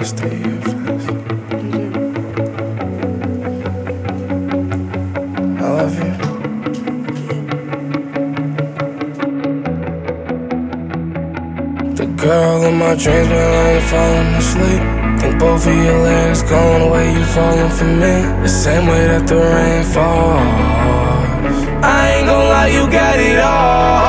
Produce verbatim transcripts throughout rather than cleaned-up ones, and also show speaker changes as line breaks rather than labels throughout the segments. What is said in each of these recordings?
Let's stay here first. I love you. The girl in my dreams been like falling asleep. Think both of your legs going the way you falling for me. The same way that the rain falls. I ain't gon' lie, you got it all,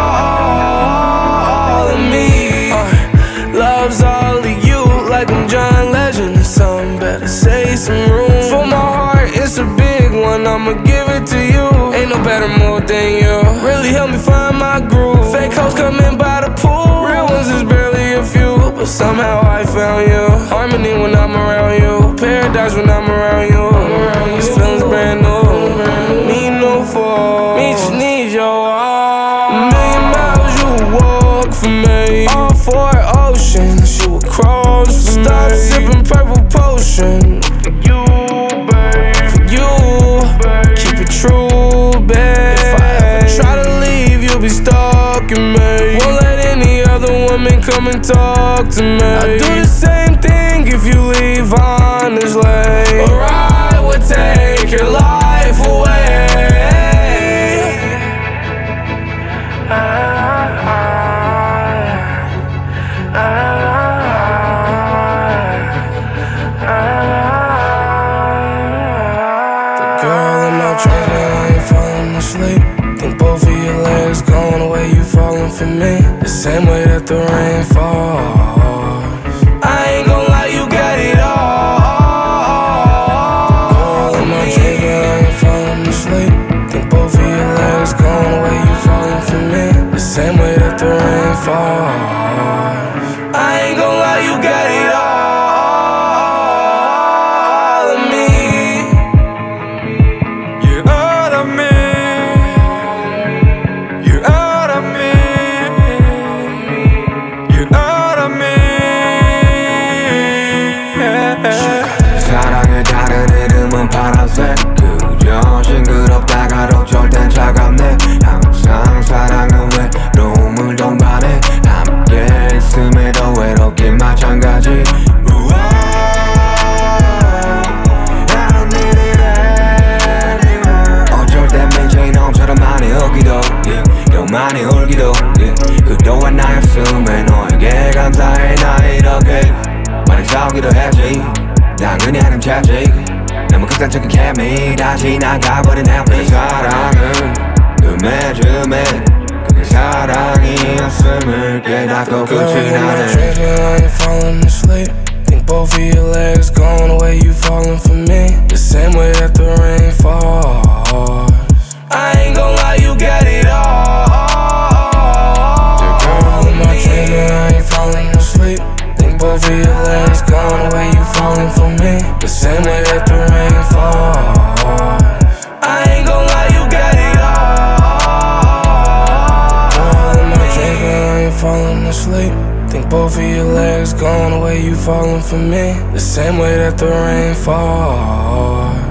all of me. uh, Love's all of you, like I'm John Legend or something. Better save some room for my heart, it's a big one, I'ma give it to you. Ain't no better mood than you, really help me find my groove. Fake hoes coming by the pool, real ones is barely a few, but somehow I found you. Harmony when I'm around you, paradise when I'm around you. These feelings brand new, need no fall, me just need your all. A million miles you walk for me, all four oceans you would cross for me. Stop sipping purple potion for you, babe, for you, babe. Keep it true, babe. If I ever try to leave, you'll be stalking me. Won't let any other woman come and talk to me. I'll do the same thing if you leave honestly, or I would take your life away. The girl in my dreams been like falling asleep. Think both of your legs going the way you falling for me. The same way that the rain falls. I ain't gon' lie, you got it all. The girl in my dreams been like falling asleep. Think both of your legs going the way you falling for me. The same way that the rain falls. I ain't gon' lie, you got it all of me.
You're all of me. You're all of me. You're all of me. 사랑의 다른 이름은 파란색. 그저 싱그럽다가도 절대 차갑네. 항상 사랑은 외로움을 동반해. 함께 있음에도 외롭긴 마찬가지. 우와, I don't need it anymore. 어쩔 땐 미친 놈처럼 많이 울기도, yeah. 더 많이 울기도, yeah. 그동안 나였음에 너에게 감사해. 나 이렇게 많이 싸우기도 했지. 난 그냥 찾지. 너무 극단적인 케미 다시 나가버린 happy. 사랑은 뜸해줌에 그게 사랑이었음을 깨닫고 끝이 나네.
Girl, in my dreams been like falling asleep. Think both of your legs going the way you falling for me. The same way that the rain falls. I ain't gon' lie, you got it all. The girl in my dreams been like falling asleep. Think both of your legs going the way you falling for me. The same way that the rain falls. I ain't gon' lie, you got it all. Girl in my dreams been like falling asleep. Think both of your legs going the way you falling for me. The same way that the rain falls.